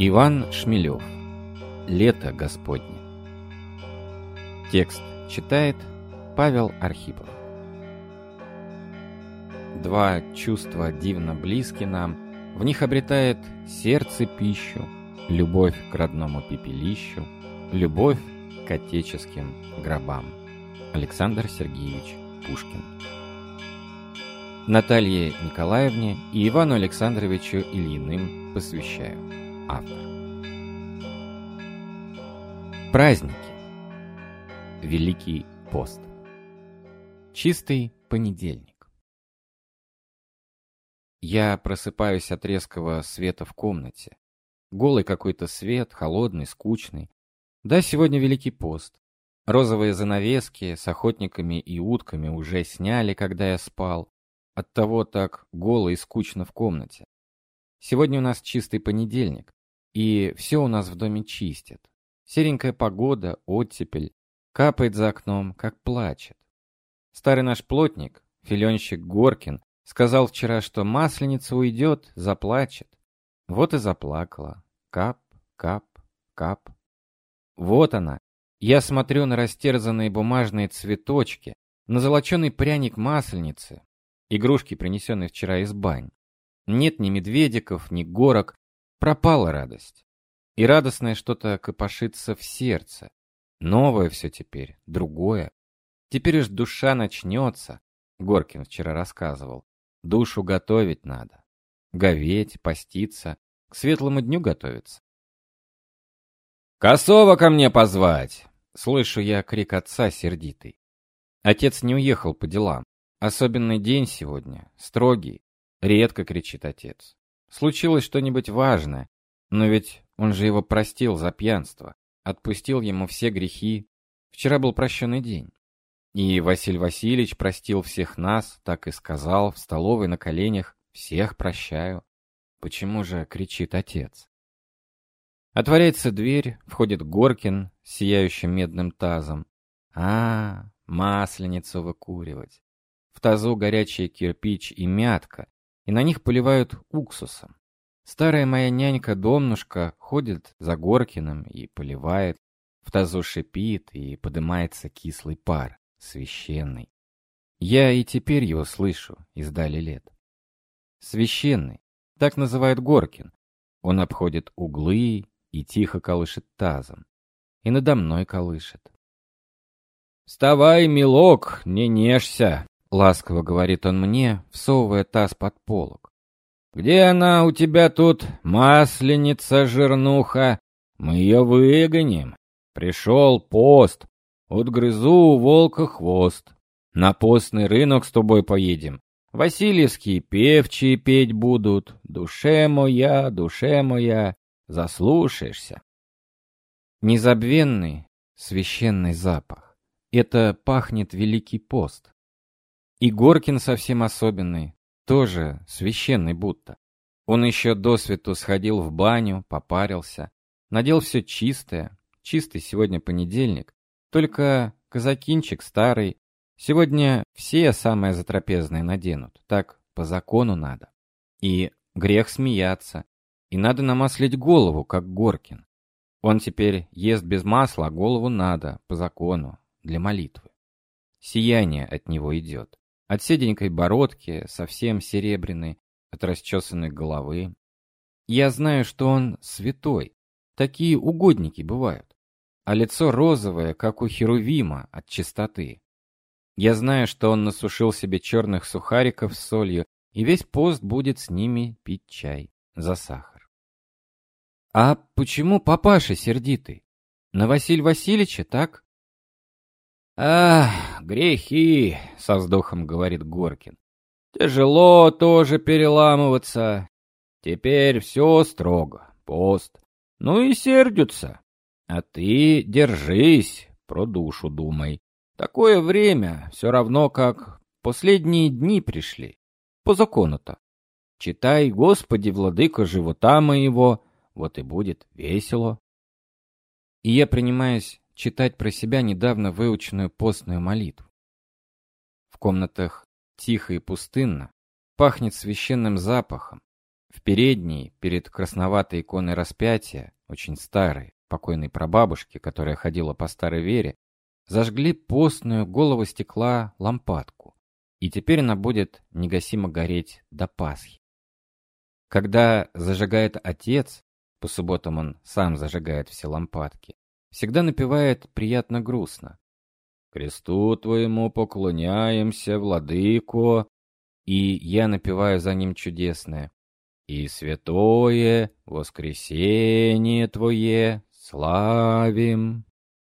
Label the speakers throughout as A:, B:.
A: Иван Шмелев. Лето Господне. Текст читает Павел Архипов. Два чувства дивно близки нам, в них обретает сердце пищу, любовь к родному пепелищу, любовь к отеческим гробам. Александр Сергеевич Пушкин. Наталье Николаевне и Ивану Александровичу Ильиным посвящаю. Автор. Праздники. Великий пост. Чистый понедельник. Я просыпаюсь от резкого света в комнате. Голый какой-то свет, холодный, скучный. Да, сегодня Великий пост. Розовые занавески с охотниками и утками уже сняли, когда я спал. Оттого так голо и скучно в комнате. Сегодня у нас чистый понедельник, и все у нас в доме чистят. Серенькая погода, оттепель, капает за окном, как плачет. Старый наш плотник, филенщик Горкин, сказал вчера, что масленица уйдет, заплачет. Вот и заплакала. Кап, кап, кап. Вот она. Я смотрю на растерзанные бумажные цветочки, на золоченый пряник масленицы, игрушки, принесенные вчера из бань. Нет ни медведиков, ни горок. Пропала радость. И радостное что-то копошится в сердце. Новое все теперь, другое. Теперь уж душа начнется, Горкин вчера рассказывал. Душу готовить надо. Говеть, поститься, к светлому дню готовиться. «Косова ко мне позвать!» Слышу я крик отца сердитый. Отец не уехал по делам. Особенный день сегодня, строгий. Редко кричит отец. Случилось что-нибудь важное, но ведь он же его простил за пьянство, отпустил ему все грехи. Вчера был прощенный день. И Василий Васильевич простил всех нас, так и сказал, в столовой на коленях: «Всех прощаю». Почему же кричит отец? Отворяется дверь, входит Горкин с сияющим медным тазом. Масленицу выкуривать. В тазу горячий кирпич и мятка, и на них поливают уксусом. Старая моя нянька-домнушка ходит за Горкиным и поливает. В тазу шипит и подымается кислый пар, священный. Я и теперь его слышу издали лет. Священный, так называет Горкин. Он обходит углы и тихо колышет тазом. И надо мной колышет. «Вставай, милок, не нежься!» — ласково говорит он мне, всовывая таз под полог. «Где она у тебя тут, масленица, жирнуха? Мы ее выгоним. Пришел пост, отгрызу у волка хвост. На постный рынок с тобой поедем. Васильевские певчие петь будут. Душе моя, заслушаешься». Незабвенный, священный запах. Это пахнет Великий пост. И Горкин совсем особенный, тоже священный будто. Он еще досвету сходил в баню, попарился, надел все чистое. Чистый сегодня понедельник, только казакинчик старый. Сегодня все самое затрапезное наденут, так по закону надо. И грех смеяться, и надо намаслить голову, как Горкин. Он теперь ест без масла, а голову надо, по закону, для молитвы. Сияние от него идет. От седенькой бородки, совсем серебряной, от расчесанной головы. Я знаю, что он святой. Такие угодники бывают. А лицо розовое, как у Херувима, от чистоты. Я знаю, что он насушил себе черных сухариков с солью, и весь пост будет с ними пить чай за сахар. А почему папаша сердитый? На Василия Васильевича, так? Грехи, со вздохом говорит Горкин. Тяжело тоже переламываться. Теперь все строго, пост. Ну и сердятся. А ты держись, про душу думай. Такое время все равно, как последние дни пришли. По закону-то. Читай, Господи, владыка живота моего, вот и будет весело. И я принимаюсь читать про себя недавно выученную постную молитву. В комнатах тихо и пустынно, пахнет священным запахом. В передней, перед красноватой иконой распятия, очень старой, покойной прабабушки, которая ходила по старой вере, зажгли постную голову стекла лампадку, и теперь она будет негасимо гореть до Пасхи. Когда зажигает отец, по субботам он сам зажигает все лампадки, всегда напевает приятно грустно: «Кресту твоему поклоняемся, владыко», и я напеваю за ним чудесное: «И святое воскресение твое славим».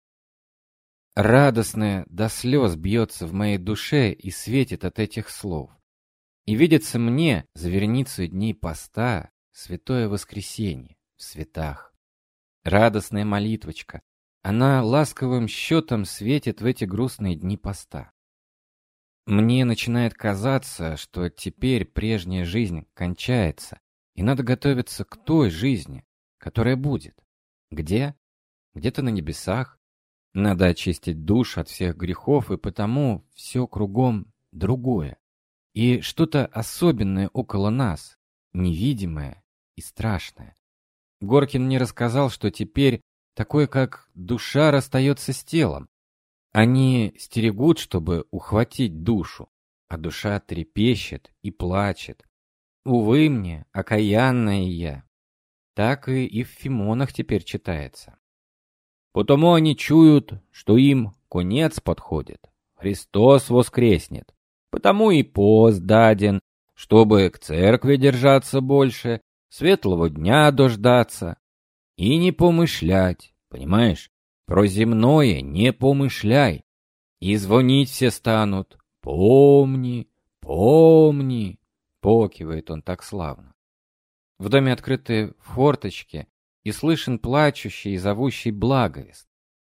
A: Радостное до слез бьется в моей душе и светит от этих слов. И видится мне за верницей дней поста святое воскресенье в светах. Радостная молитвочка, она ласковым счетом светит в эти грустные дни поста. Мне начинает казаться, что теперь прежняя жизнь кончается, и надо готовиться к той жизни, которая будет. Где? Где-то на небесах. Надо очистить душ от всех грехов, и потому все кругом другое. И что-то особенное около нас, невидимое и страшное. Горкин мне рассказал, что теперь такое, как душа расстается с телом. Они стерегут, чтобы ухватить душу, а душа трепещет и плачет. Увы мне, окаянная я. Так и в Фимонах теперь читается. Потому они чуют, что им конец подходит. Христос воскреснет. Потому и пост даден, чтобы к церкви держаться больше, светлого дня дождаться. И не помышлять, понимаешь? Про земное не помышляй. И звонить все станут. Помни, помни. Покивает он так славно. В доме открыты форточки, и слышен плачущий и зовущий благовест.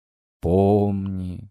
A: Помни,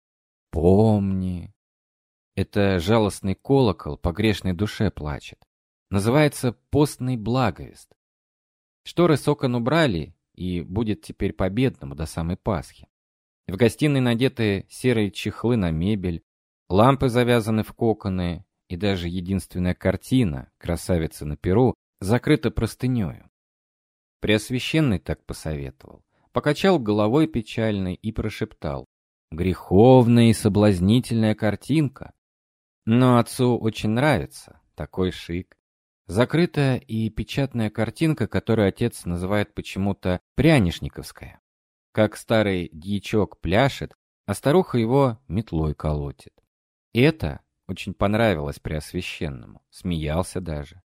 A: помни. Это жалостный колокол по грешной душе плачет. Называется постный благовест. Шторы с окон убрали, и будет теперь по-бедному до самой Пасхи. В гостиной надеты серые чехлы на мебель, лампы завязаны в коконы, и даже единственная картина, красавица на перу, закрыта простынею. Преосвященный так посоветовал, покачал головой печальной и прошептал: «Греховная и соблазнительная картинка». Но отцу очень нравится такой шик. Закрытая и печатная картинка, которую отец называет почему-то прянишниковская. Как старый дьячок пляшет, а старуха его метлой колотит. И это очень понравилось Преосвященному, смеялся даже.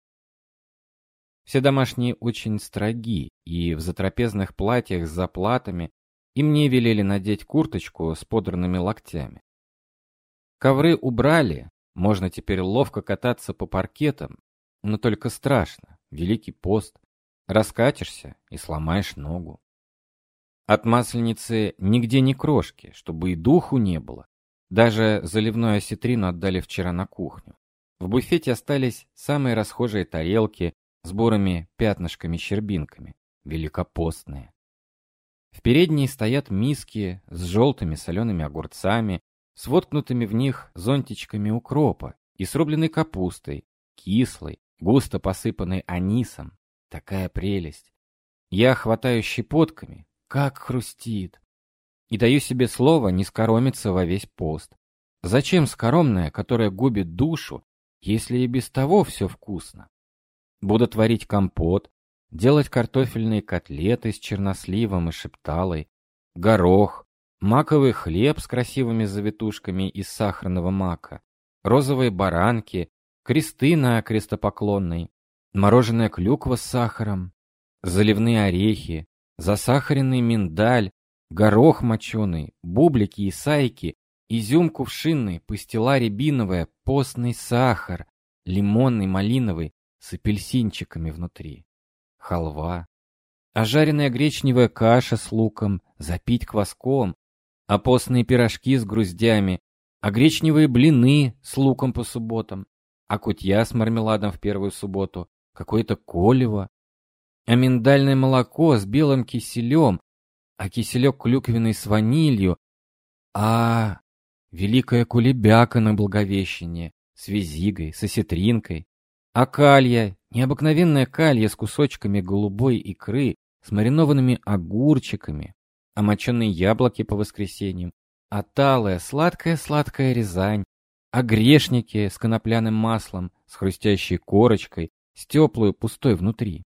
A: Все домашние очень строги, и в затрапезных платьях с заплатами, и мне велели надеть курточку с подранными локтями. Ковры убрали, можно теперь ловко кататься по паркетам, но только страшно, Великий пост, раскатишься и сломаешь ногу. От масленицы нигде ни крошки, чтобы и духу не было. Даже заливную осетрину отдали вчера на кухню. В буфете остались самые расхожие тарелки с бурыми пятнышками-щербинками, великопостные. В передней стоят миски с желтыми солеными огурцами, с воткнутыми в них зонтичками укропа и с рубленой капустой, кислой, густо посыпанной анисом. Такая прелесть. Я хватаю щепотками, как хрустит. И даю себе слово не скоромиться во весь пост. Зачем скоромное, которое губит душу, если и без того все вкусно? Буду творить компот, делать картофельные котлеты с черносливом и шепталой, горох, маковый хлеб с красивыми завитушками из сахарного мака, розовые баранки, кресты на крестопоклонной, мороженая клюква с сахаром, заливные орехи, засахаренный миндаль, горох моченый, бублики и сайки, изюм кувшинный, пастила рябиновая, постный сахар, лимонный, малиновый, с апельсинчиками внутри, халва, а жареная гречневая каша с луком, запить кваском, а постные пирожки с груздями, а гречневые блины с луком по субботам, а кутья с мармеладом в первую субботу, какое-то колево, а миндальное молоко с белым киселем, а киселек клюквенный с ванилью, а великая кулебяка на Благовещение с визигой, с осетринкой, А калья, необыкновенная калья с кусочками голубой икры, с маринованными огурчиками, а моченые яблоки по воскресеньям, а талая, сладкая-сладкая Рязань, а грешники с конопляным маслом, с хрустящей корочкой, с теплую, пустой внутри.